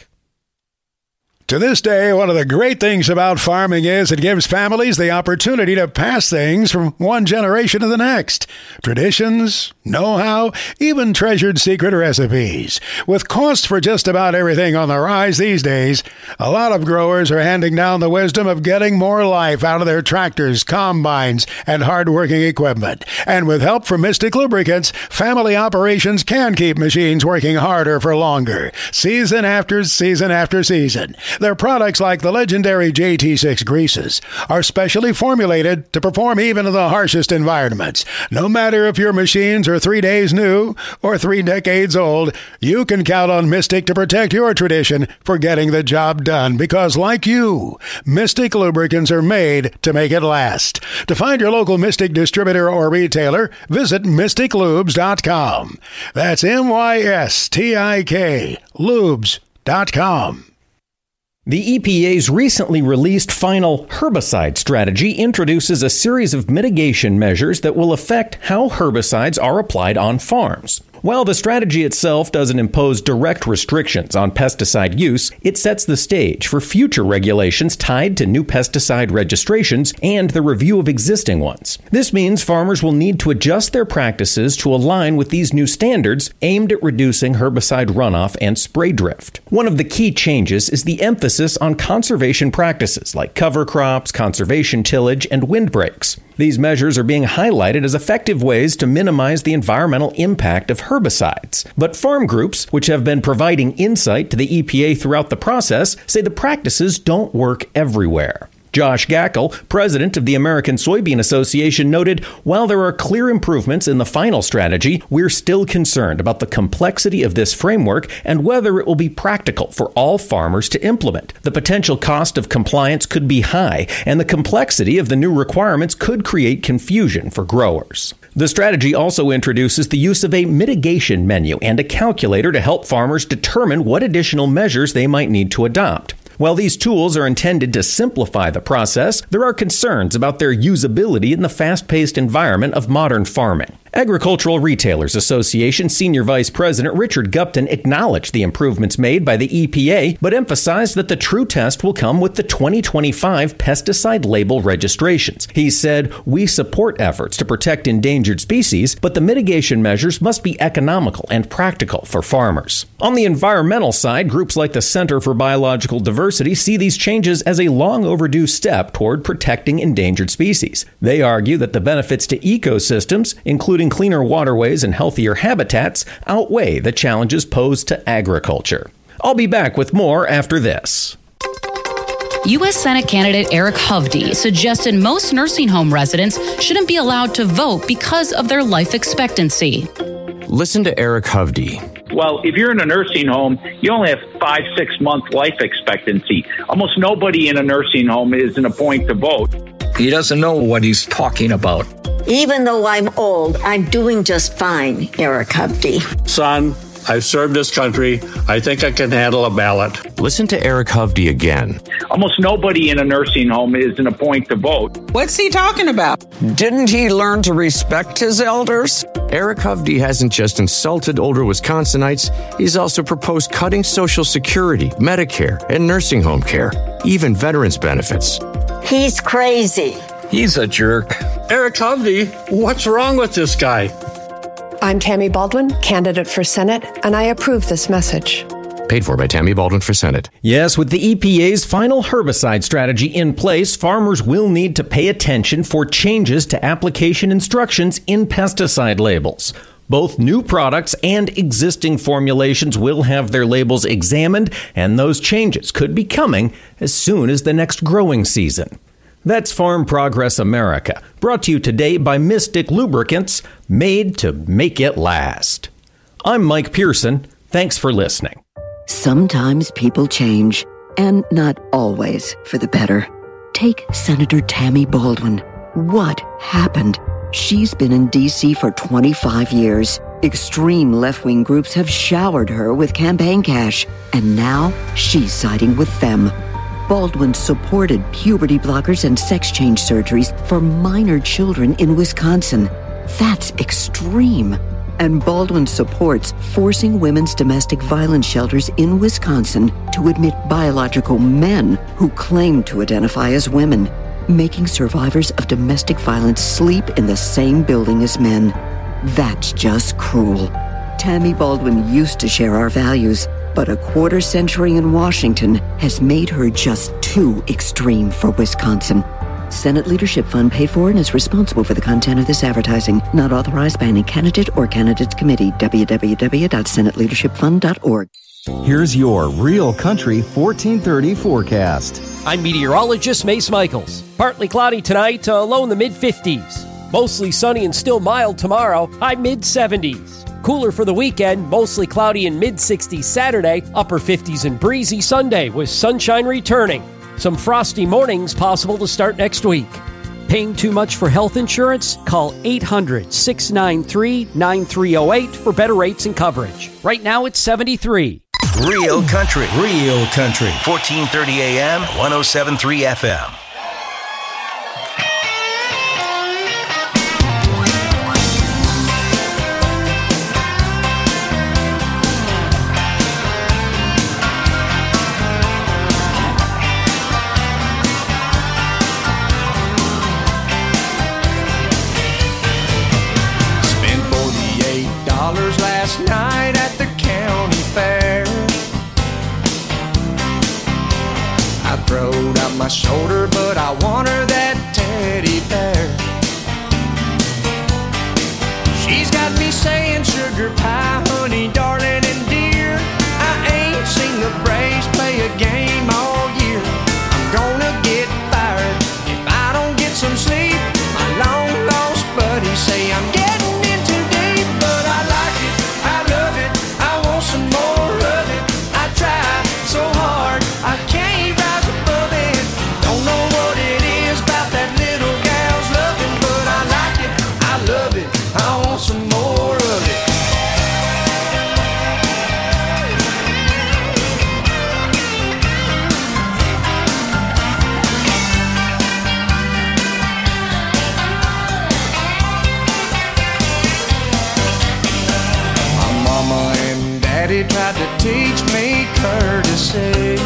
To this day, one of the great things about farming is it gives families the opportunity to pass things from one generation to the next. Traditions, know-how, even treasured secret recipes. With costs for just about everything on the rise these days, a lot of growers are handing down the wisdom of getting more life out of their tractors, combines, and hard-working equipment. And with help from Mystic Lubricants, family operations can keep machines working harder for longer, season after season after season. Their products, like the legendary J T six greases, are specially formulated to perform even in the harshest environments. No matter if your machines are three days new or three decades old, you can count on Mystic to protect your tradition for getting the job done, because like you, Mystic lubricants are made to make it last. To find your local Mystic distributor or retailer, visit mystic lubes dot com. That's M Y S T I K, lubes dot com. The E P A's recently released final herbicide strategy introduces a series of mitigation measures that will affect how herbicides are applied on farms. While the strategy itself doesn't impose direct restrictions on pesticide use, it sets the stage for future regulations tied to new pesticide registrations and the review of existing ones. This means farmers will need to adjust their practices to align with these new standards aimed at reducing herbicide runoff and spray drift. One of the key changes is the emphasis on conservation practices like cover crops, conservation tillage, and windbreaks. These measures are being highlighted as effective ways to minimize the environmental impact of herbicides. But farm groups, which have been providing insight to the E P A throughout the process, say the practices don't work everywhere. Josh Gackel, president of the American Soybean Association, noted, while there are clear improvements in the final strategy, we're still concerned about the complexity of this framework and whether it will be practical for all farmers to implement. The potential cost of compliance could be high, and the complexity of the new requirements could create confusion for growers. The strategy also introduces the use of a mitigation menu and a calculator to help farmers determine what additional measures they might need to adopt. While these tools are intended to simplify the process, there are concerns about their usability in the fast-paced environment of modern farming. Agricultural Retailers Association Senior Vice President Richard Gupton acknowledged the improvements made by the E P A, but emphasized that the true test will come with the twenty twenty-five pesticide label registrations. He said, "We support efforts to protect endangered species, but the mitigation measures must be economical and practical for farmers." On the environmental side, groups like the Center for Biological Diversity see these changes as a long overdue step toward protecting endangered species. They argue that the benefits to ecosystems, including cleaner waterways and healthier habitats, outweigh the challenges posed to agriculture. I'll be back with more after this. U S Senate candidate Eric Hovde suggested most nursing home residents shouldn't be allowed to vote because of their life expectancy. Listen to Eric Hovde. Well, if you're in a nursing home, you only have five, six month life expectancy. Almost nobody in a nursing home is in a point to vote. He doesn't know what he's talking about. Even though I'm old, I'm doing just fine, Eric Hovde. Son, I've served this country. I think I can handle a ballot. Listen to Eric Hovde again. Almost nobody in a nursing home is in a point to vote. What's he talking about? Didn't he learn to respect his elders? Eric Hovde hasn't just insulted older Wisconsinites, he's also proposed cutting Social Security, Medicare, and nursing home care, even veterans benefits. He's crazy. He's a jerk. Eric Hovde, what's wrong with this guy? I'm Tammy Baldwin, candidate for Senate, and I approve this message. Paid for by Tammy Baldwin for Senate. Yes, with the E P A's final herbicide strategy in place, farmers will need to pay attention for changes to application instructions in pesticide labels. Both new products and existing formulations will have their labels examined, and those changes could be coming as soon as the next growing season. That's Farm Progress America, brought to you today by Mystic Lubricants, made to make it last. I'm Mike Pearson. Thanks for listening. Sometimes people change, and not always for the better. Take Senator Tammy Baldwin. What happened? She's been in D C for twenty-five years. Extreme left-wing groups have showered her with campaign cash, and now she's siding with them. Baldwin supported puberty blockers and sex change surgeries for minor children in Wisconsin. That's extreme. And Baldwin supports forcing women's domestic violence shelters in Wisconsin to admit biological men who claim to identify as women, making survivors of domestic violence sleep in the same building as men. That's just cruel. Tammy Baldwin used to share our values, but a quarter century in Washington has made her just too extreme for Wisconsin. Senate Leadership Fund paid for and is responsible for the content of this advertising. Not authorized by any candidate or candidates committee. w w w dot senate leadership fund dot org. Here's your Real Country fourteen thirty forecast. I'm meteorologist Mace Michaels. Partly cloudy tonight, uh, low in the mid fifties. Mostly sunny and still mild tomorrow, high mid seventies. Cooler for the weekend, mostly cloudy and mid sixties Saturday, upper fifties and breezy Sunday with sunshine returning. Some frosty mornings possible to start next week. Paying too much for health insurance? Call eight hundred, six nine three, nine three zero eight for better rates and coverage. Right now it's seventy-three. Real Country. Real Country. fourteen thirty A M, one oh seven point three F M. throwed up my shoulder, but I want her that teddy bear. She's got me saying sugar pie, honey, darling, and dear. I ain't seen the Braves play a game all year. I'm gonna get fired if I don't get some sleep. My long lost buddies say I'm getting in too deep, but I like it, I love it, I want some more of it. I try so hard, I can't rise above it. Don't know what it is about that little gal's loving, but I like it, I love it, I want some more of it. My mama and daddy tried to teach me courtesy,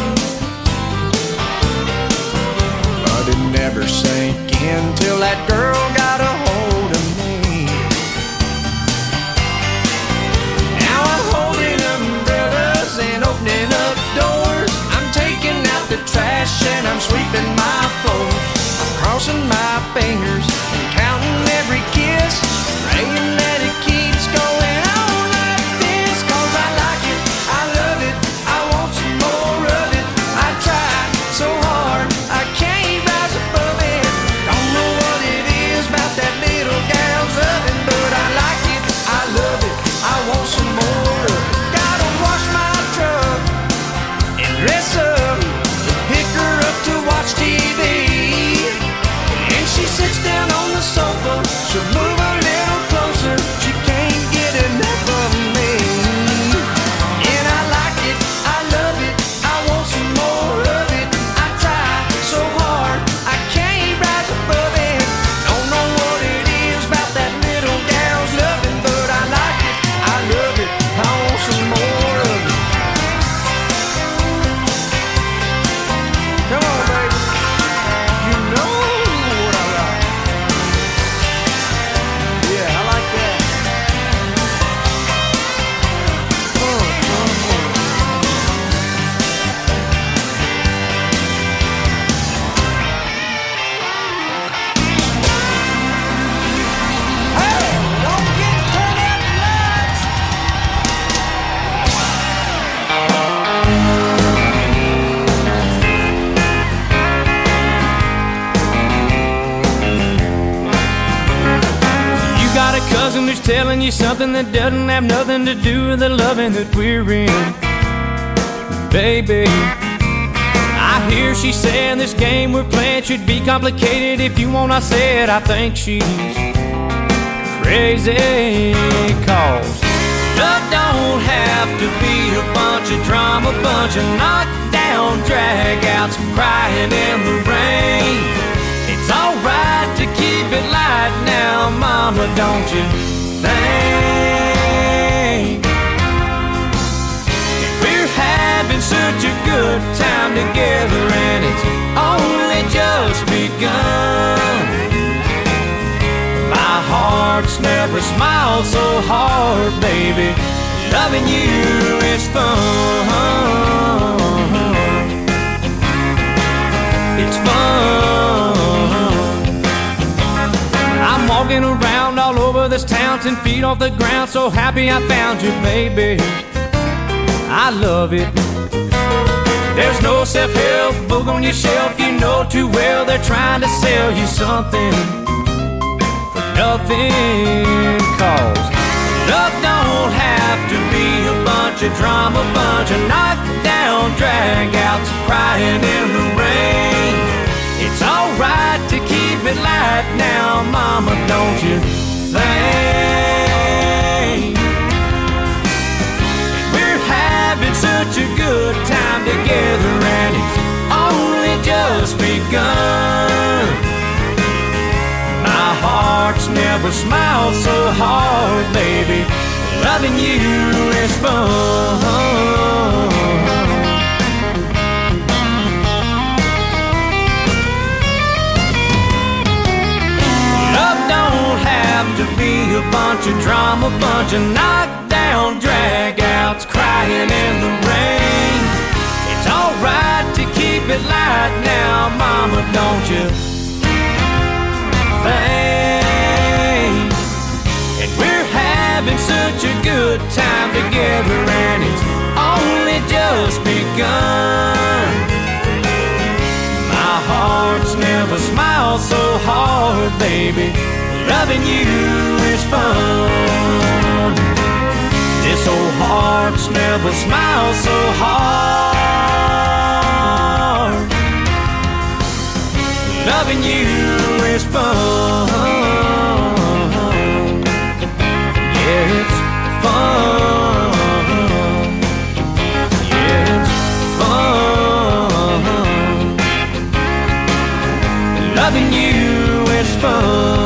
but it never sank in till that girl got a hold of me. Now I'm holding umbrellas and opening up doors. I'm taking out the trash and I'm sweeping my floors. I'm crossing my fingers and counting every kiss, praying that it keeps going on like this. Cause I like it, I love it, I want some more of it. I try so hard, I can't rise above it. Don't know what it is about that little gal's loving, but I like it, I love it, I want some more of it. Gotta wash my truck and dress up and pick her up to watch T V. And she sits down on the sofa, she'll move a little closer, she can't get enough of me. And I like it, I love it, I want some more of it. I try so hard, I can't rise above it. Don't know what it is about that little gal's loving, but I like it, I love it, I want some more of it. Come on, baby, you know what I like. Yeah, I like that. Uh, uh, uh. Hey, don't get turned up lights. You got a cousin who's telling you something that doesn't have nothing to do with the loving that we're in. Baby, I hear she saying this game we're playing should be complicated. If you want, I said I think she's crazy. Cause love don't have to be a bunch of drama, bunch of knockdown dragouts, crying in the rain. It's alright to keep it light now, mama, don't you think? We're having such a good time together and it's only just begun. My heart's never smiled so hard, baby. Loving you is fun. It's fun. I'm walking around all over this town, ten feet off the ground, so happy I found you, baby. I love it. There's no self-help book on your shelf, you know too well they're trying to sell you something for nothing. Cause love don't have to be a bunch of drama, bunch of knockdown dragouts, crying in the rain. It's alright to keep it light now, mama, don't you think? We're having such a good time together and it's only just begun. My heart's never smiled so hard, baby. Loving you is fun. Love don't have to be a bunch of drama, bunch of knockdown dragouts, crying in the rain. It's alright to keep it light hearts never smile so hard, baby. Loving you is fun. This old heart's never smiled so hard. Loving you is fun. Yeah, it's fun. Yeah, it's fun. Loving you is fun.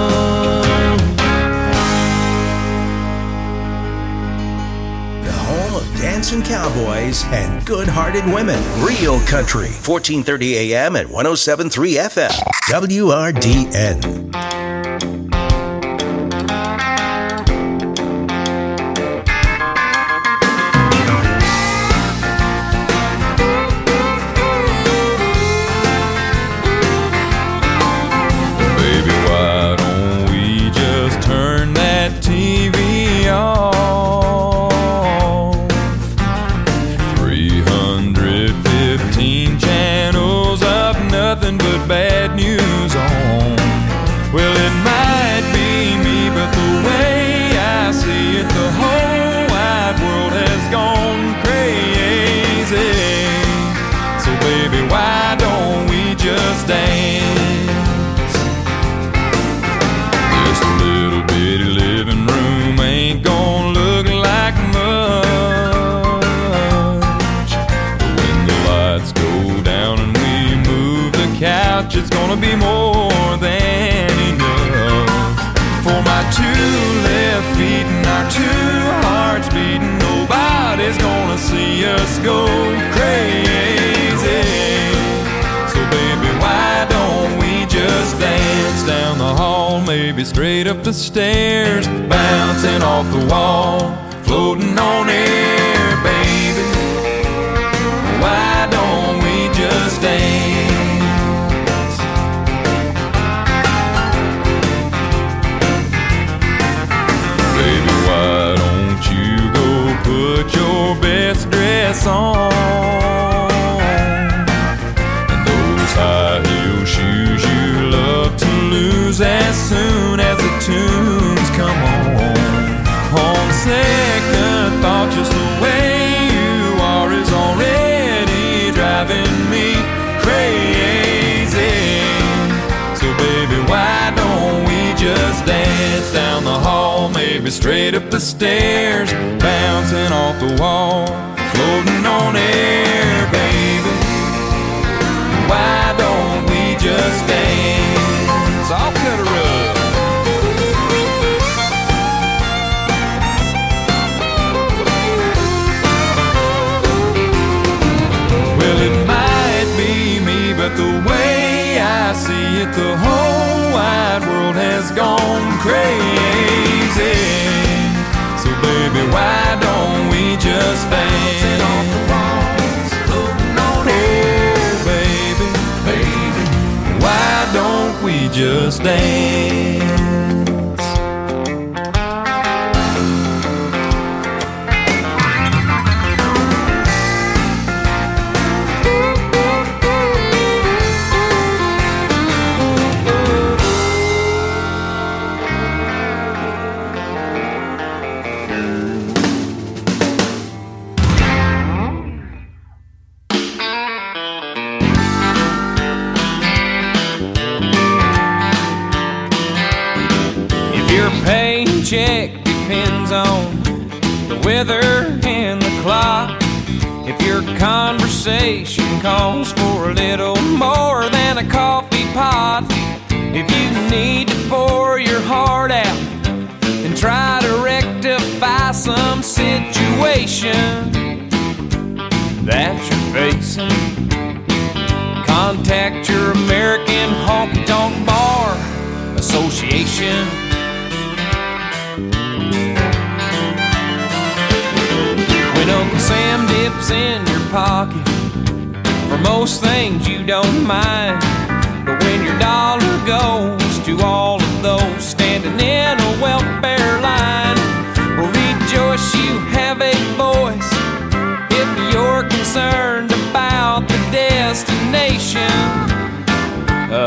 Dancing cowboys and good-hearted women. Real Country, fourteen thirty A M at one oh seven point three F M. W R D N. Baby, why don't we just turn that T V on? Nothing but bad news on. Well, it might be me, but the way I see it, the whole wide world has gone crazy. So baby, why don't we just dance? This little bitty living room ain't gonna look like much, but when the lights go down and couch, it's gonna be more than enough for my two left feet and our two hearts beating. Nobody's gonna see us go crazy. So baby, why don't we just dance down the hall, maybe straight up the stairs, bouncing off the wall, floating on air, baby. Why don't we just dance? Put your best dress on and those high heel shoes you love to lose as soon as the tunes come on. On second thought, just the way you are is already driving me crazy. So baby, why don't we just dance down the hall, maybe straight up the stairs, bouncing off the wall, floating on air, baby. Why don't we just dance? I'll cut her up. Well, it might be me, but the way I see it, the whole wide world has gone crazy. So baby, why don't we just dance? Off the walls, floating on air, baby, baby. Why don't we just dance? Check depends on the weather and the clock. If your conversation calls for a little more than a coffee pot, if you need to pour your heart out and try to rectify some situation that you're facing, contact your American Honky Tonk Bar Association. When Uncle Sam dips in your pocket, for most things you don't mind, but when your dollar goes to all of those standing in a welfare line, well, rejoice, you have a voice if you're concerned about the destination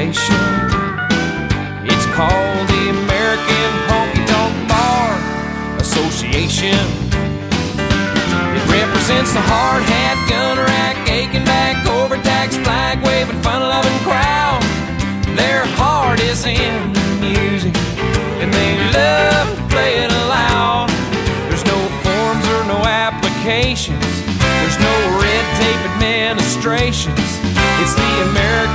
Association. It's called the American Honky Tonk Bar Association. It represents the hard hat, gun rack, aching back, overtaxed, flag waving, fun loving crowd. Their heart is in the music, and they love to play it aloud. There's no forms or no applications. There's no red tape administrations. It's the American